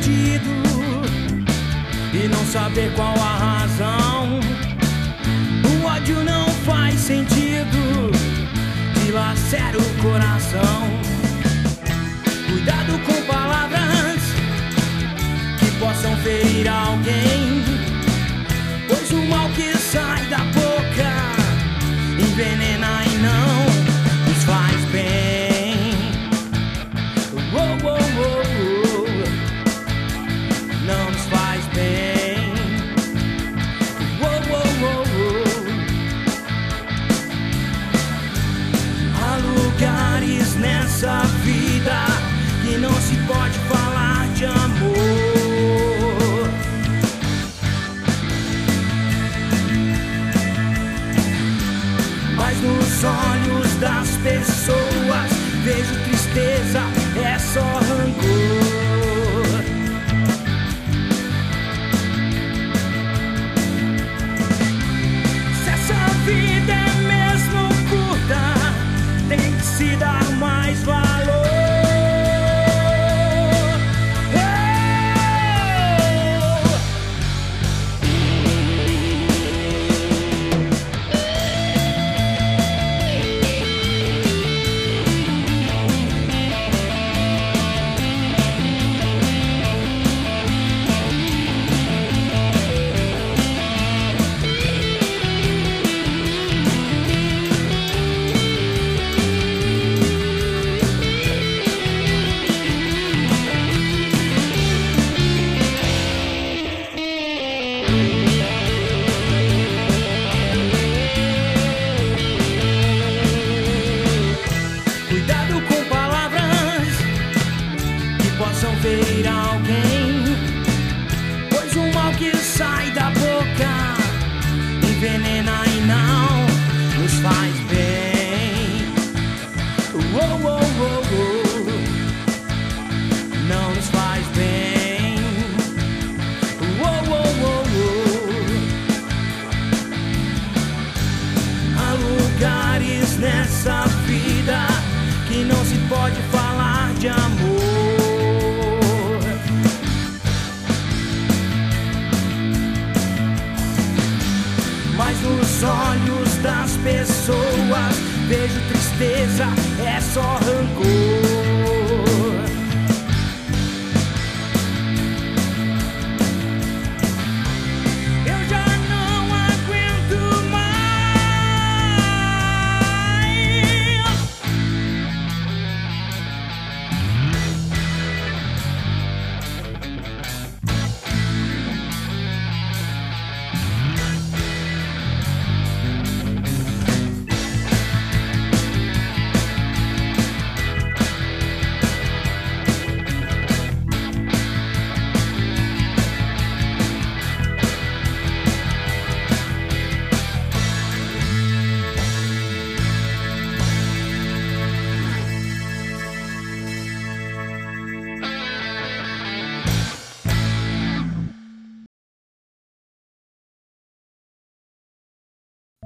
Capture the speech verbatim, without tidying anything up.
sentido e não saber qual a razão. O ódio não faz sentido, dilacera o coração. Cuidado com palavras que possam ferir alguém, pois o mal que sai da boca envenena e não nos faz bem. Oh, oh, oh, oh. Não nos faz bem. Oh, oh, oh, oh. Há lugares nessa vida que não se pode falar de amor, mas nos olhos das pessoas vejo tristeza, é só rancor. Se essa vida é mesmo curta, tem que se dar mais valor. Cuidado com palavras que possam ferir alguém, pois o mal que sai da boca envenena e não nos faz bem. Oh, oh, oh, oh. Não nos faz bem. Oh, oh, oh, oh. Há lugares nessa vida que não se pode falar de amor, mas nos olhos das pessoas vejo tristeza, é só rancor.